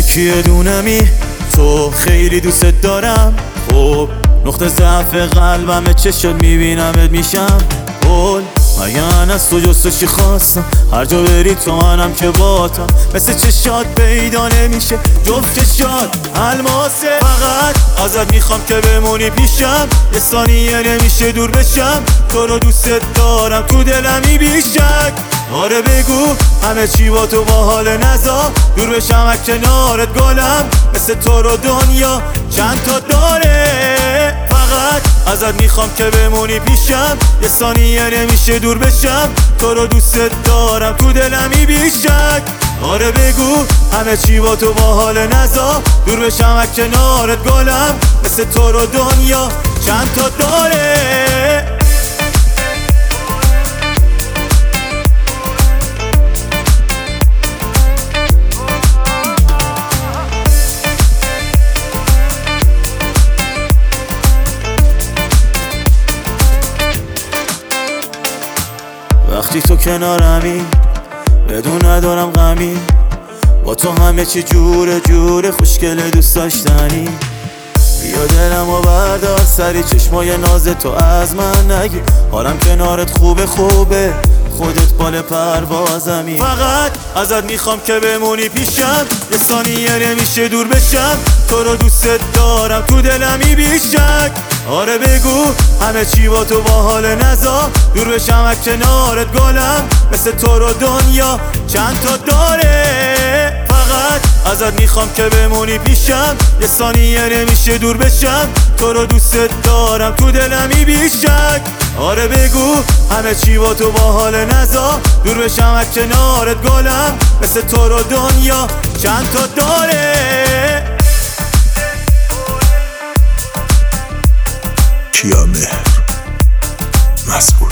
یکی دونمی تو خیلی دوست دارم. خب نقطه ضعف قلبمه، چه شد میبینمت میشم قول. من از تو جز تو چی خواستم، هر جا بری تو منم که باتم. مثل چشات پیدا نمیشه جفت چشات الماسه. فقط ازت میخوام که بمونی پیشم، یه ثانیه نمیشه دور بشم. تو رو دوست دارم تو دلمی بیشک. آره بگو همه چی با تو باحال، نزا دور بشم از کنارت گلم. مثل تو رو دنیا چند تا داره. فقط ازت میخوام که بمونی پیشم، یه ثانیه نمیشه دور بشم. تو رو دوست دارم تو دلمی بیشک. آره بگو همه چی با تو باحال، نزا دور بشم از کنارت گلم. مثل تو رو دنیا چند تا داره. وقتی تو کنارمی بدون ندارم غمی، با تو همه چی جوره جوره خوشگله دوست داشتنی. بیا دلمو بردار سری، چشمای ناز تو از من نگی. حالم کنارت خوبه خوبه، خودت بال پروازمی. فقط ازت میخوام که بمونی پیشم، یه ثانیه نمیشه دور بشم. تو رو دوست دارم تو دلمی بیشک. آره بگو همه چی با تو باحال، نزا دور بشم از کنارت گلم. مثل تو رو دنیا چند تا داره. فقط ازت میخوام که بمونی پیشم، یه ثانیه نمیشه دور بشم. تو رو دوست دارم تو دلمی بیشک. آره بگو همه چی با تو باحال، نزا دور بشم از کنارت گلم. مثل تو رو دنیا چند تا داره. کیا مهر مسئول